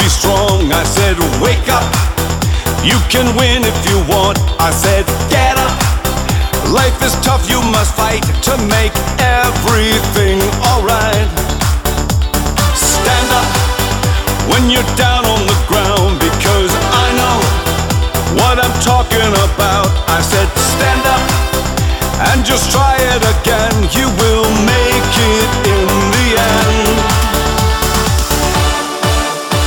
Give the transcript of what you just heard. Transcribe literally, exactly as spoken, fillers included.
strong. I said, wake up. You can win if you want. I said, get up. Life is tough, you must fight to make everything alright. Stand up when you're down on the ground, because I know what I'm talking about. I said, stand up and just try it again. You will make it in the